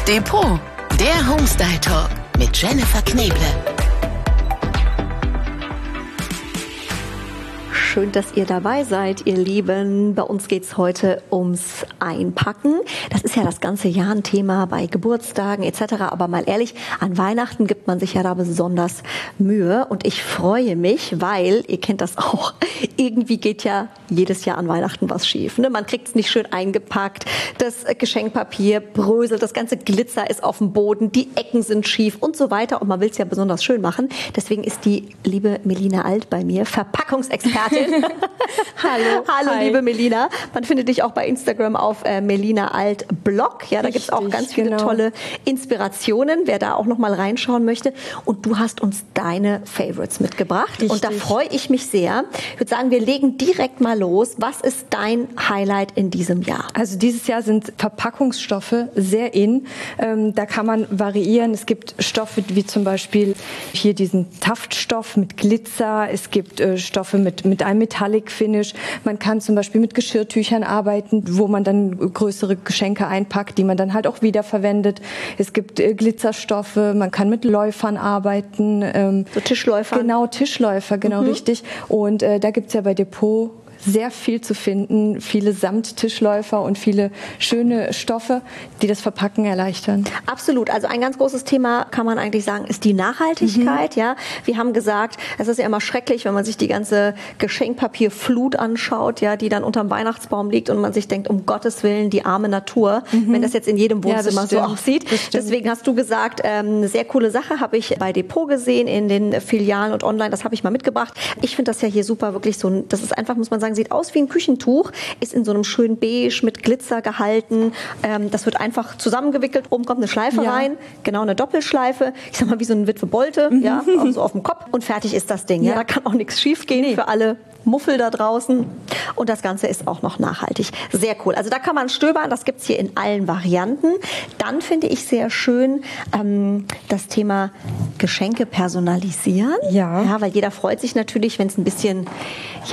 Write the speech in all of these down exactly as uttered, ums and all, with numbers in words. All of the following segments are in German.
Depot, der Homestyle Talk mit Jennifer Kneble. Schön, dass ihr dabei seid, ihr Lieben. Bei uns geht's heute ums Einpacken. Das ist ja das ganze Jahr ein Thema bei Geburtstagen et cetera. Aber mal ehrlich, an Weihnachten gibt man sich ja da besonders Mühe. Und ich freue mich, weil, ihr kennt das auch, irgendwie geht ja jedes Jahr an Weihnachten was schief. Ne? Man kriegt es nicht schön eingepackt, das Geschenkpapier bröselt, das ganze Glitzer ist auf dem Boden, die Ecken sind schief und so weiter. Und man will es ja besonders schön machen. Deswegen ist die liebe Melina Alt bei mir, Verpackungsexpertin. Hallo. Hallo, Hi. Liebe Melina. Man findet dich auch bei Instagram auf äh, Melina Alt Blog. Ja, da gibt es auch ganz viele genau. tolle Inspirationen, wer da auch noch mal reinschauen möchte. Und du hast uns deine Favorites mitgebracht. Richtig. Und da freue ich mich sehr. Ich würde sagen, wir legen direkt mal los. Was ist dein Highlight in diesem Jahr? Also dieses Jahr sind Verpackungsstoffe sehr in. Ähm, da kann man variieren. Es gibt Stoffe wie zum Beispiel hier diesen Taftstoff mit Glitzer. Es gibt äh, Stoffe mit, mit einem Metallic Finish. Man kann zum Beispiel mit Geschirrtüchern arbeiten, wo man dann größere Geschenke einpackt, die man dann halt auch wiederverwendet. Es gibt äh, Glitzerstoffe, man kann mit Läufern arbeiten. Ähm, so Tischläufer? Genau, Tischläufer, genau mhm. richtig. Und äh, da gibt's ja bei Depot sehr viel zu finden, viele Samttischläufer und viele schöne Stoffe, die das Verpacken erleichtern. Absolut. Also ein ganz großes Thema, kann man eigentlich sagen, ist die Nachhaltigkeit. Mhm. Ja, wir haben gesagt, es ist ja immer schrecklich, wenn man sich die ganze Geschenkpapierflut anschaut, ja, die dann unterm Weihnachtsbaum liegt und man sich denkt, um Gottes Willen, die arme Natur, mhm. wenn das jetzt in jedem Wohnzimmer ja, so aussieht. Deswegen hast du gesagt, ähm, eine sehr coole Sache habe ich bei Depot gesehen, in den Filialen und online, das habe ich mal mitgebracht. Ich finde das ja hier super, wirklich so, das ist einfach, muss man sagen, sieht aus wie ein Küchentuch, ist in so einem schönen Beige mit Glitzer gehalten. Ähm, das wird einfach zusammengewickelt. Oben kommt eine Schleife ja. rein, genau eine Doppelschleife. Ich sag mal wie so eine Witwe Bolte, mhm. ja, so auf dem Kopf. Und fertig ist das Ding. Ja. Ja. Da kann auch nichts schief gehen nee. für alle Muffel da draußen. Und das Ganze ist auch noch nachhaltig. Sehr cool. Also da kann man stöbern. Das gibt's hier in allen Varianten. Dann finde ich sehr schön ähm, das Thema Geschenke personalisieren. Ja. ja. Weil jeder freut sich natürlich, wenn es ein bisschen, ja,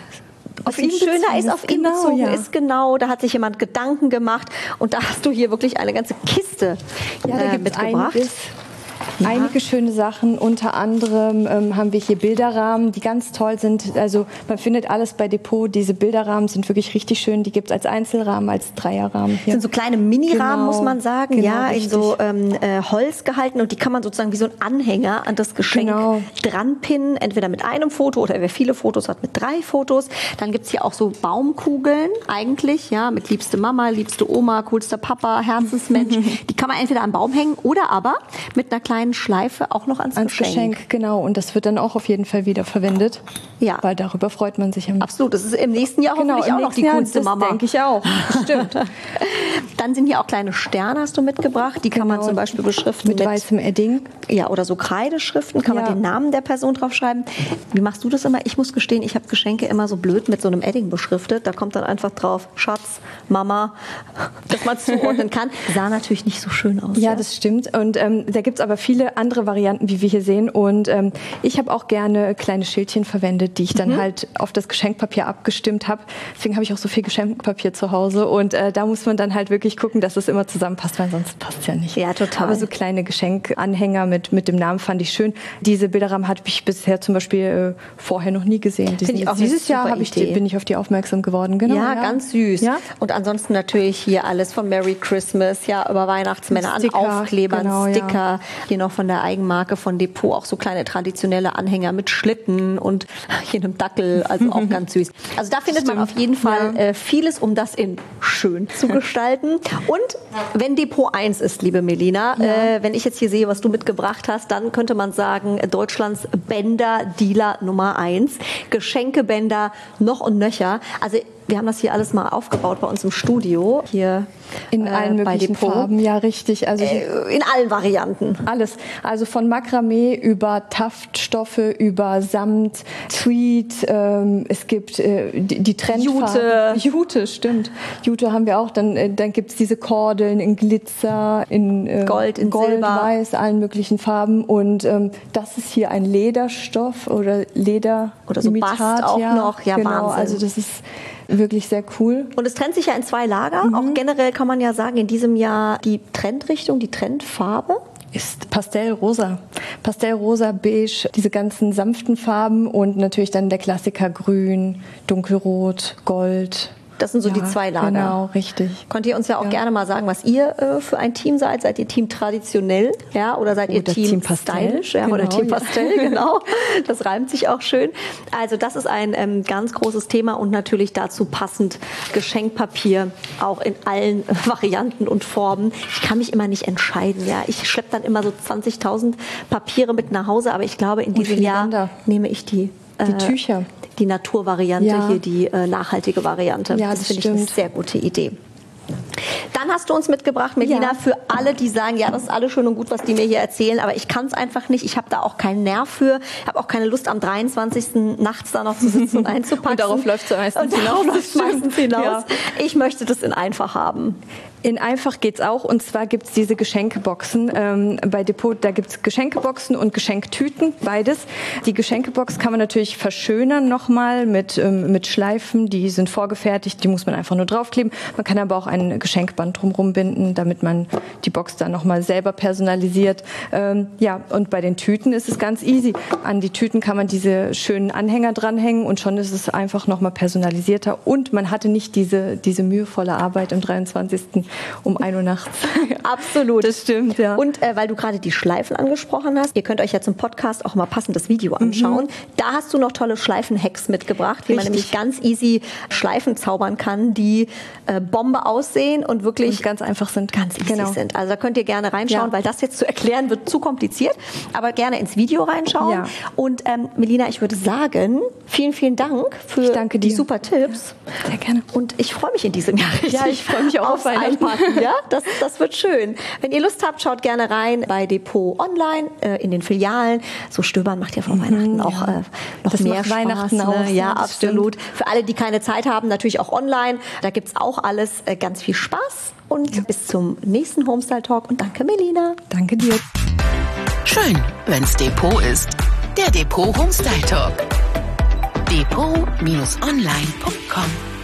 auf ihn schöner ist, auf ihn genau, bezogen ja. ist, genau. Da hat sich jemand Gedanken gemacht und da hast du hier wirklich eine ganze Kiste ja, da äh, gibt's mitgebracht. Einiges. Ja. Einige schöne Sachen, unter anderem ähm, haben wir hier Bilderrahmen, die ganz toll sind. Also man findet alles bei Depot. Diese Bilderrahmen sind wirklich richtig schön. Die gibt es als Einzelrahmen, als Dreierrahmen. Hier. Das sind so kleine Minirahmen, genau. muss man sagen, genau, ja, richtig. in so ähm, äh, Holz gehalten und die kann man sozusagen wie so ein Anhänger an das Geschenk genau. dran pinnen, entweder mit einem Foto oder wer viele Fotos hat, mit drei Fotos. Dann gibt es hier auch so Baumkugeln eigentlich, ja, mit liebste Mama, liebste Oma, coolster Papa, Herzensmensch. Die kann man entweder am Baum hängen oder aber mit einer kleinen Schleife auch noch ans, ans Geschenk. Geschenk. Genau, und das wird dann auch auf jeden Fall wieder verwendet. Ja. Weil darüber freut man sich. Absolut, das ist im nächsten Jahr genau, hoffentlich auch noch die Jahr, coolste Mama. Das denke ich auch, stimmt. Dann sind hier auch kleine Sterne, hast du mitgebracht. Die genau. kann man zum Beispiel beschriften mit, mit weißem Edding. Ja, oder so Kreideschriften, kann ja. man den Namen der Person draufschreiben. Wie machst du das immer? Ich muss gestehen, ich habe Geschenke immer so blöd mit so einem Edding beschriftet. Da kommt dann einfach drauf, Schatz, Mama, dass man es zuordnen kann. Sah natürlich nicht so schön aus. Ja, ja? das stimmt. Und ähm, da gibt es aber viele andere Varianten, wie wir hier sehen. Und ähm, ich habe auch gerne kleine Schildchen verwendet, die ich dann mhm. halt auf das Geschenkpapier abgestimmt habe. Deswegen habe ich auch so viel Geschenkpapier zu Hause. Und äh, da muss man dann halt wirklich gucken, dass es immer zusammenpasst, weil sonst passt es ja nicht. Ja, total. Aber so kleine Geschenkanhänger mit, mit dem Namen fand ich schön. Diese Bilderrahmen hatte ich bisher zum Beispiel äh, vorher noch nie gesehen. Diesen, ich auch dieses Jahr ich die, bin ich auf die aufmerksam geworden. Genau, ja, ja, ganz süß. Ja? Und ansonsten natürlich hier alles von Merry Christmas, ja, über Weihnachtsmänner an Aufklebern, genau, Sticker. Ja. Hier noch von der Eigenmarke von Depot auch so kleine traditionelle Anhänger mit Schlitten und hier einem Dackel, also auch ganz süß. Also da findet Stimmt. man auf jeden Fall ja. äh, vieles, um das in schön zu gestalten. Und wenn Depot eins ist, liebe Melina, ja. äh, wenn ich jetzt hier sehe, was du mitgebracht hast, dann könnte man sagen, Deutschlands Bänder-Dealer Nummer eins. Geschenkebänder noch und nöcher. Also wir haben das hier alles mal aufgebaut bei uns im Studio. Hier in äh, allen möglichen Farben, ja richtig. Also äh, in allen Varianten. Alles. Also von Makramee über Taftstoffe, über Samt, Tweed. Ähm, es gibt äh, die, die Trendfarben. Jute. Jute, stimmt. Jute haben wir auch. Dann, äh, dann gibt es diese Kordeln in Glitzer, in äh, Gold, in Gold, Silber. Weiß, allen möglichen Farben. Und ähm, das ist hier ein Lederstoff oder Leder. Oder so Bast auch ja, noch. Ja, genau. Wahnsinn. Also das ist Wirklich sehr cool. Und es trennt sich ja in zwei Lager. Mhm. Auch generell kann man ja sagen, in diesem Jahr die Trendrichtung, die Trendfarbe ist Pastellrosa. Pastellrosa, beige, diese ganzen sanften Farben und natürlich dann der Klassiker grün, dunkelrot, gold. Das sind so ja, die zwei Lager. Genau, richtig. Könnt ihr uns ja auch ja. gerne mal sagen, was ihr äh, für ein Team seid? Seid ihr Team traditionell, ja, oder seid ihr oder Team, Team Pastell? Stylisch, ja, genau, oder Team ja. Pastell, genau. Das reimt sich auch schön. Also das ist ein ähm, ganz großes Thema und natürlich dazu passend Geschenkpapier, auch in allen Varianten und Formen. Ich kann mich immer nicht entscheiden, ja. Ich schleppe dann immer so zwanzigtausend Papiere mit nach Hause, aber ich glaube, in und diesem Jahr Länder. nehme ich die Die Tücher. Die Naturvariante, ja. hier die äh, nachhaltige Variante. Ja, das, das finde ich eine sehr gute Idee. Dann hast du uns mitgebracht, Melina, ja. für alle, die sagen, ja, das ist alles schön und gut, was die mir hier erzählen, aber ich kann es einfach nicht. Ich habe da auch keinen Nerv für. Ich habe auch keine Lust, am dreiundzwanzigsten nachts da noch zu sitzen und einzupacken. Und darauf läuft es meistens und darauf hinaus. läuft's meistens hinaus. Ja. Ich möchte das in einfach haben. In einfach geht's auch, und zwar gibt's diese Geschenkeboxen. Ähm, bei Depot, da gibt's Geschenkeboxen und Geschenktüten, beides. Die Geschenkebox kann man natürlich verschönern nochmal mit, ähm, mit Schleifen, die sind vorgefertigt, die muss man einfach nur draufkleben. Man kann aber auch ein Geschenkband drumherum binden, damit man die Box dann nochmal selber personalisiert. Ähm, ja, und bei den Tüten ist es ganz easy. An die Tüten kann man diese schönen Anhänger dranhängen und schon ist es einfach nochmal personalisierter. Und man hatte nicht diese, diese mühevolle Arbeit am dreiundzwanzigsten um ein Uhr nachts. Absolut. Das stimmt, ja. Und äh, weil du gerade die Schleifen angesprochen hast, ihr könnt euch ja zum Podcast auch mal passendes Video anschauen. Mhm. Da hast du noch tolle Schleifenhacks mitgebracht, wie Richtig. man nämlich ganz easy Schleifen zaubern kann, die äh, Bombe aussehen und wirklich und ganz einfach sind. Ganz easy genau. sind. Also da könnt ihr gerne reinschauen, ja. weil das jetzt zu erklären wird zu kompliziert. Aber gerne ins Video reinschauen. Ja. Und ähm, Melina, ich würde sagen, vielen, vielen Dank für die super Tipps. Ja. Sehr gerne. Und ich freue mich in diesem Jahr richtig. Ja, ich freue mich auch auf Weihnachten. Ja, das, das wird schön. Wenn ihr Lust habt, schaut gerne rein bei Depot Online, äh, in den Filialen. So stöbern macht ja vor Weihnachten auch äh, noch das mehr macht Spaß. Weihnachten Ne? aus, ja, ja, absolut. Stimmt. Für alle, die keine Zeit haben, natürlich auch online. Da gibt's auch alles. Äh, ganz viel Spaß und ja. bis zum nächsten Homestyle Talk. Und danke, Melina. Danke dir. Schön, wenn's Depot ist. Der Depot Homestyle Talk. Depot Bindestrich online Punkt com